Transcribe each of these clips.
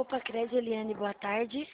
Roupa Crédito, Eliane, boa tarde.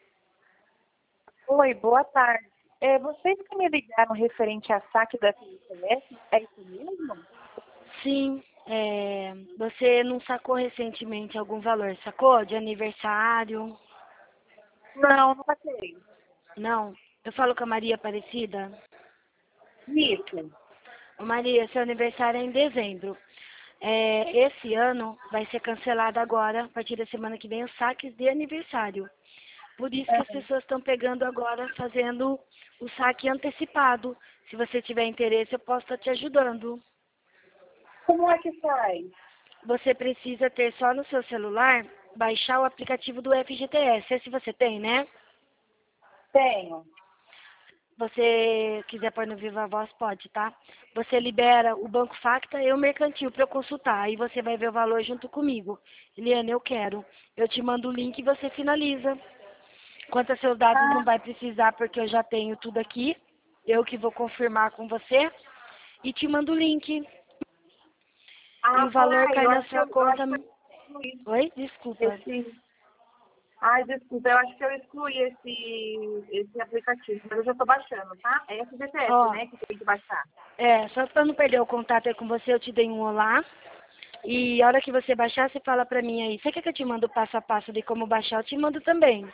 Oi, boa tarde. Vocês que me ligaram referente a saque da FGTS, é isso mesmo? Sim, você não sacou recentemente algum valor, sacou? De aniversário? Não, não saquei. Não. Eu falo com a Maria Aparecida. Isso. Ô Maria, seu aniversário é em dezembro. Esse ano vai ser cancelado agora, a partir da semana que vem, os saques de aniversário. Por isso que as pessoas estão pegando agora, fazendo o saque antecipado. Se você tiver interesse, eu posso estar te ajudando. Como é que faz? Você precisa ter só no seu celular, baixar o aplicativo do FGTS. Esse você tem, né? Tenho. Você quiser pôr no Viva Voz, pode, tá? Você libera o Banco Facta e o Mercantil para eu consultar. Aí você vai ver o valor junto comigo. Eliane, eu quero. Eu te mando o link e você finaliza. Quanto a seus dados não Ah, vai precisar, porque eu já tenho tudo aqui. Eu que vou confirmar com você. E te mando o link. E o valor eu cai na acho que sua eu conta. acho que eu excluí Oi? Desculpa. esse. Ai, desculpa, eu acho que eu excluí esse aplicativo, mas eu já estou baixando, tá? É FGTS, Ó, né, que tem que baixar. só para não perder o contato aí com você, eu te dei um olá. E a hora que você baixar, você fala pra mim aí. Você quer que eu te mando o passo a passo de como baixar? Eu te mando também.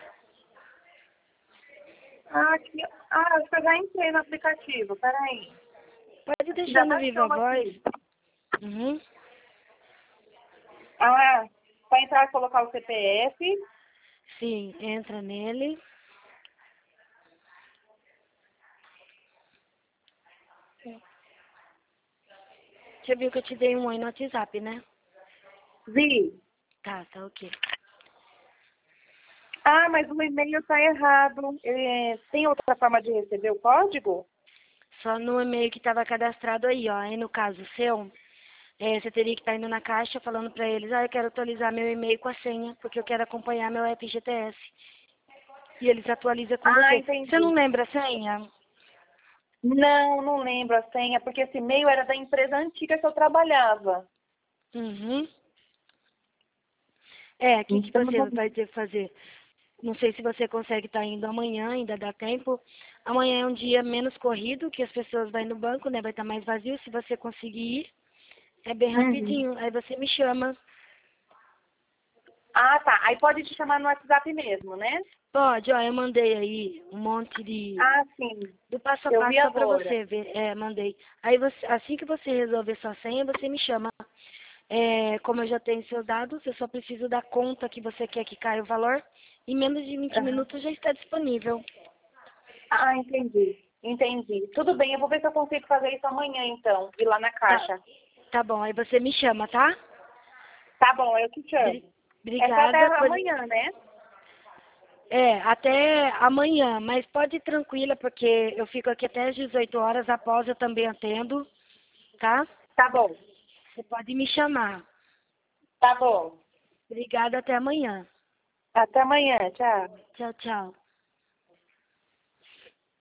Acho que eu já entrei no aplicativo, peraí. Pode Já deixar no Viva baixamos Voz. aqui. Uhum. Para entrar e colocar o CPF. Sim, entra nele. Você viu que eu te dei um oi no WhatsApp, né? Vi. Tá ok. Mas o e-mail está errado. Tem outra forma de receber o código? Só no e-mail que estava cadastrado aí, ó. Aí no caso seu, você teria que estar indo na caixa falando pra eles, eu quero atualizar meu e-mail com a senha, porque eu quero acompanhar meu FGTS. E eles atualizam com você. Você não Entendi. lembra a senha? Não, não lembro a senha, porque esse e-mail era da empresa antiga que eu trabalhava. Uhum. O que que Então, você vai ter que fazer? Não sei se você consegue estar indo amanhã, ainda dá tempo. Amanhã é um dia menos corrido, que as pessoas vão no banco, né? Vai estar mais vazio. Se você conseguir ir, é bem uhum. rapidinho. Aí você me chama. Tá. Aí pode te chamar no WhatsApp mesmo, né? Pode, ó, eu mandei aí um monte Sim. do passo a Eu vi passo só para agora. você ver. Mandei. Aí você, assim que você resolver sua senha, você me chama. Como eu já tenho seus dados, eu só preciso da conta que você quer que caia o valor. Em menos de 20 Aham. minutos já está disponível. Entendi. Entendi. Tudo bem, eu vou ver se eu consigo fazer isso amanhã, então. Ir lá na Tá, caixa. tá bom, aí você me chama, tá? Tá bom, eu te chamo. É só até Obrigada por. amanhã, né? Até amanhã, mas pode ir tranquila, porque eu fico aqui até às 18 horas, após eu também atendo, tá? Tá bom. Você pode me chamar. Tá bom. Obrigada, até amanhã. Até amanhã. Tchau. Tchau, tchau.